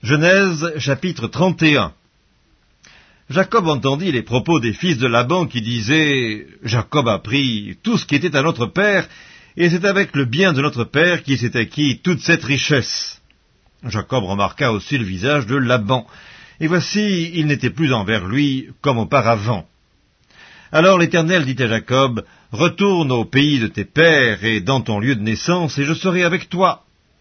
Genèse chapitre 31. Jacob entendit les propos des fils de Laban qui disaient « Jacob a pris tout ce qui était à notre père, et c'est avec le bien de notre père qu'il s'est acquis toute cette richesse. » Jacob remarqua aussi le visage de Laban, et voici, il n'était plus envers lui comme auparavant. Alors l'Éternel dit à Jacob « Retourne au pays de tes pères et dans ton lieu de naissance, et je serai avec toi. »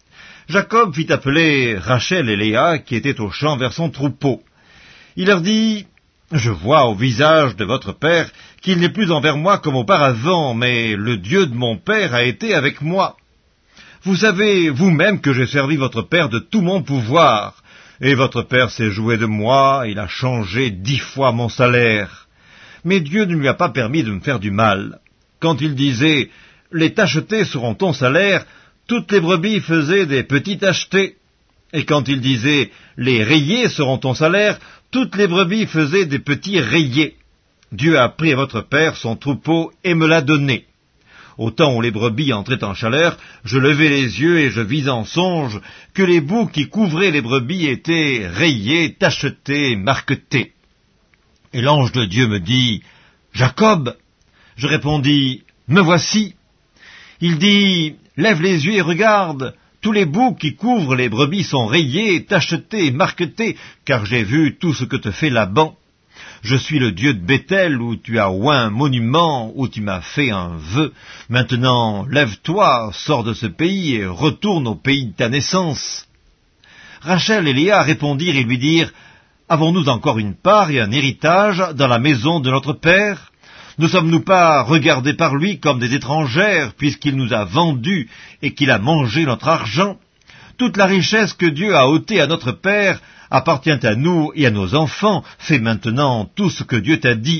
Jacob fit appeler Rachel et Léa, qui étaient au champ vers son troupeau. Il leur dit « Je vois au visage de votre père qu'il n'est plus envers moi comme auparavant, mais le Dieu de mon père a été avec moi. Vous savez vous-même que j'ai servi votre père de tout mon pouvoir, et votre père s'est joué de moi, il a changé 10 fois mon salaire. Mais Dieu ne lui a pas permis de me faire du mal. Quand il disait « Les tachetés seront ton salaire », toutes les brebis faisaient des petits tachetés. Et quand il disait « Les rayés seront ton salaire », toutes les brebis faisaient des petits rayés. Dieu a pris à votre père son troupeau et me l'a donné. Au temps où les brebis entraient en chaleur, je levai les yeux et je vis en songe que les boucs qui couvraient les brebis étaient rayés, tachetés, marquetés. Et l'ange de Dieu me dit « Jacob !» Je répondis « Me voici !» Il dit « Lève les yeux et regarde, tous les boucs qui couvrent les brebis sont rayés, tachetés, marquetés, car j'ai vu tout ce que te fait Laban. Je suis le Dieu de Béthel, où tu as oint un monument, où tu m'as fait un vœu. Maintenant, lève-toi, sors de ce pays et retourne au pays de ta naissance. » Rachel et Léa répondirent et lui dirent « Avons-nous encore une part et un héritage dans la maison de notre père ? Ne sommes-nous pas regardés par lui comme des étrangères, puisqu'il nous a vendus et qu'il a mangé notre argent ? Toute la richesse que Dieu a ôtée à notre père appartient à nous et à nos enfants. Fais maintenant tout ce que Dieu t'a dit. »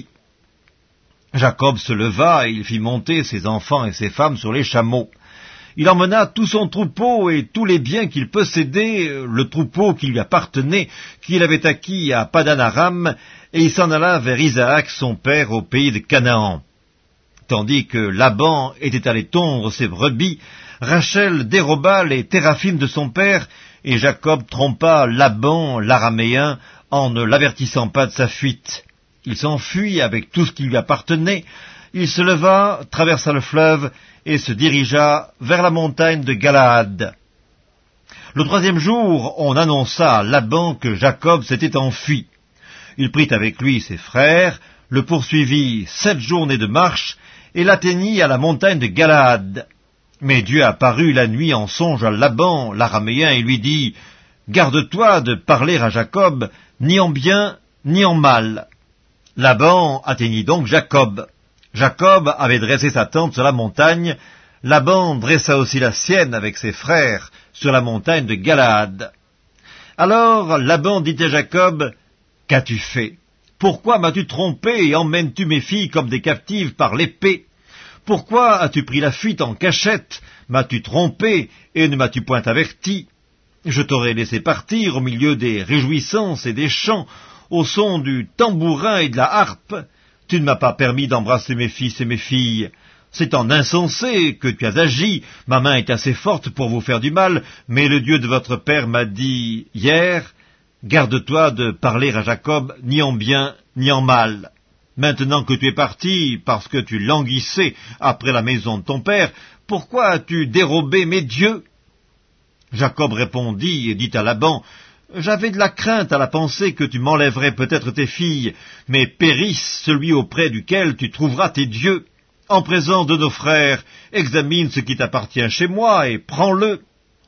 Jacob se leva et il fit monter ses enfants et ses femmes sur les chameaux. Il emmena tout son troupeau et tous les biens qu'il possédait, le troupeau qui lui appartenait, qu'il avait acquis à Padan-Aram, et il s'en alla vers Isaac son père au pays de Canaan. Tandis que Laban était allé tondre ses brebis, Rachel déroba les téraphimes de son père, et Jacob trompa Laban l'araméen en ne l'avertissant pas de sa fuite. Il s'enfuit avec tout ce qui lui appartenait. Il se leva, traversa le fleuve, et se dirigea vers la montagne de Galaad. Le 3e jour, on annonça à Laban que Jacob s'était enfui. Il prit avec lui ses frères, le poursuivit 7 journées de marche, et l'atteignit à la montagne de Galaad. Mais Dieu apparut la nuit en songe à Laban, l'araméen, et lui dit « Garde-toi de parler à Jacob, ni en bien, ni en mal. » Laban atteignit donc Jacob. Jacob avait dressé sa tente sur la montagne, Laban dressa aussi la sienne avec ses frères sur la montagne de Galaad. Alors Laban dit à Jacob, « Qu'as-tu fait? Pourquoi m'as-tu trompé et emmènes-tu mes filles comme des captives par l'épée? Pourquoi as-tu pris la fuite en cachette? M'as-tu trompé et ne m'as-tu point averti? Je t'aurais laissé partir au milieu des réjouissances et des chants, au son du tambourin et de la harpe. Tu ne m'as pas permis d'embrasser mes fils et mes filles. C'est en insensé que tu as agi. Ma main est assez forte pour vous faire du mal, mais le Dieu de votre père m'a dit hier, garde-toi de parler à Jacob ni en bien ni en mal. Maintenant que tu es parti, parce que tu languissais après la maison de ton père, pourquoi as-tu dérobé mes dieux? » Jacob répondit et dit à Laban, « J'avais de la crainte à la pensée que tu m'enlèverais peut-être tes filles, mais périsse celui auprès duquel tu trouveras tes dieux. En présence de nos frères, examine ce qui t'appartient chez moi et prends-le. »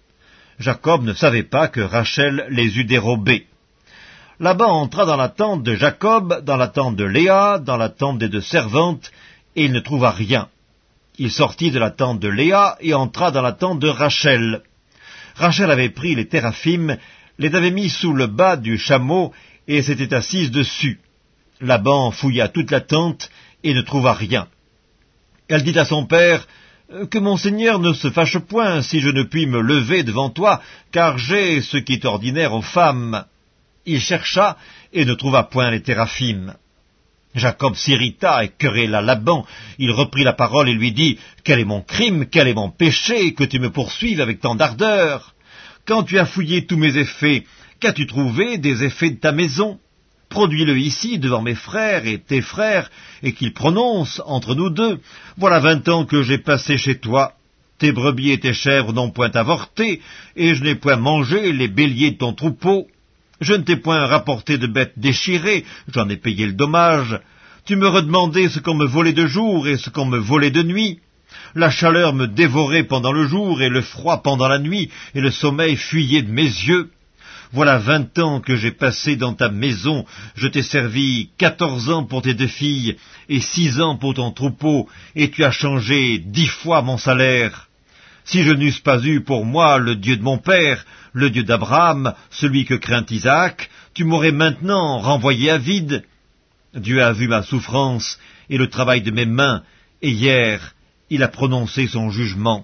Jacob ne savait pas que Rachel les eût dérobés. Laban entra dans la tente de Jacob, dans la tente de Léa, dans la tente des 2 servantes, et il ne trouva rien. Il sortit de la tente de Léa et entra dans la tente de Rachel. Rachel avait pris les téraphimes, les avait mis sous le bas du chameau et s'était assise dessus. Laban fouilla toute la tente et ne trouva rien. Elle dit à son père, « Que mon seigneur ne se fâche point si je ne puis me lever devant toi, car j'ai ce qui est ordinaire aux femmes. » Il chercha et ne trouva point les téraphimes. Jacob s'irrita et querella Laban. Il reprit la parole et lui dit, « Quel est mon crime, quel est mon péché, que tu me poursuives avec tant d'ardeur? Quand tu as fouillé tous mes effets, qu'as-tu trouvé des effets de ta maison? Produis-le ici devant mes frères et tes frères, et qu'ils prononcent entre nous deux. Voilà 20 ans que j'ai passé chez toi. Tes brebis et tes chèvres n'ont point avorté, et je n'ai point mangé les béliers de ton troupeau. Je ne t'ai point rapporté de bêtes déchirées, j'en ai payé le dommage. Tu me redemandais ce qu'on me volait de jour et ce qu'on me volait de nuit. La chaleur me dévorait pendant le jour, et le froid pendant la nuit, et le sommeil fuyait de mes yeux. Voilà 20 ans que j'ai passé dans ta maison, je t'ai servi 14 ans pour tes 2 filles, et 6 ans pour ton troupeau, et tu as changé 10 fois mon salaire. Si je n'eusse pas eu pour moi le Dieu de mon père, le Dieu d'Abraham, celui que craint Isaac, tu m'aurais maintenant renvoyé à vide. Dieu a vu ma souffrance et le travail de mes mains, et hier, il a prononcé son jugement.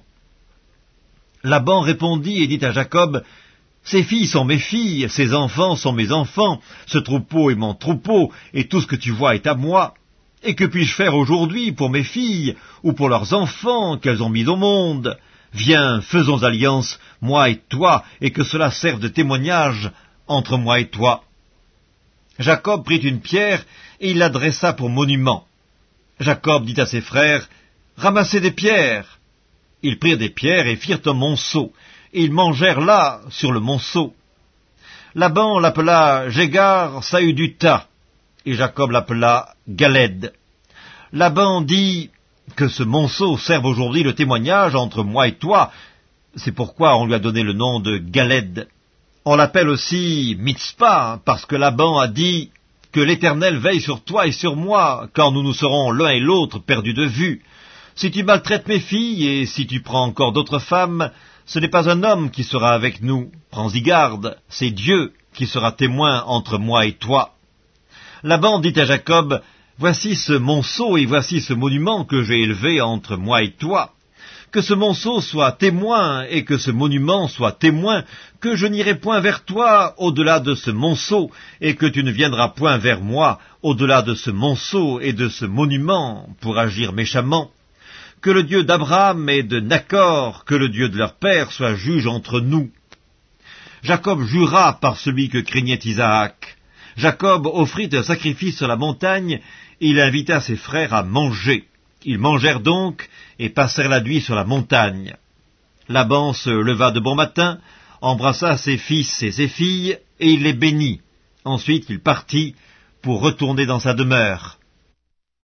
Laban répondit et dit à Jacob, « Ces filles sont mes filles, ces enfants sont mes enfants, ce troupeau est mon troupeau, et tout ce que tu vois est à moi. Et que puis-je faire aujourd'hui pour mes filles, ou pour leurs enfants qu'elles ont mis au monde? Viens, faisons alliance, moi et toi, et que cela serve de témoignage entre moi et toi. » Jacob prit une pierre, et il la dressa pour monument. Jacob dit à ses frères, « Ramassez des pierres. » Ils prirent des pierres et firent un monceau, et ils mangèrent là, sur le monceau. Laban l'appela Jégar Saüduta, et Jacob l'appela Galed. Laban dit que ce monceau serve aujourd'hui le témoignage entre moi et toi. C'est pourquoi on lui a donné le nom de Galed. On l'appelle aussi Mitzpah, parce que Laban a dit que l'Éternel veille sur toi et sur moi, quand nous nous serons l'un et l'autre perdus de vue. Si tu maltraites mes filles, et si tu prends encore d'autres femmes, ce n'est pas un homme qui sera avec nous. Prends-y garde, c'est Dieu qui sera témoin entre moi et toi. Laban dit à Jacob, « Voici ce monceau et voici ce monument que j'ai élevé entre moi et toi. Que ce monceau soit témoin et que ce monument soit témoin, que je n'irai point vers toi au-delà de ce monceau, et que tu ne viendras point vers moi au-delà de ce monceau et de ce monument pour agir méchamment. Que le Dieu d'Abraham et de Nacor, que le Dieu de leur père soit juge entre nous. » Jacob jura par celui que craignait Isaac. Jacob offrit un sacrifice sur la montagne, et il invita ses frères à manger. Ils mangèrent donc, et passèrent la nuit sur la montagne. Laban se leva de bon matin, embrassa ses fils et ses filles, et il les bénit. Ensuite il partit pour retourner dans sa demeure.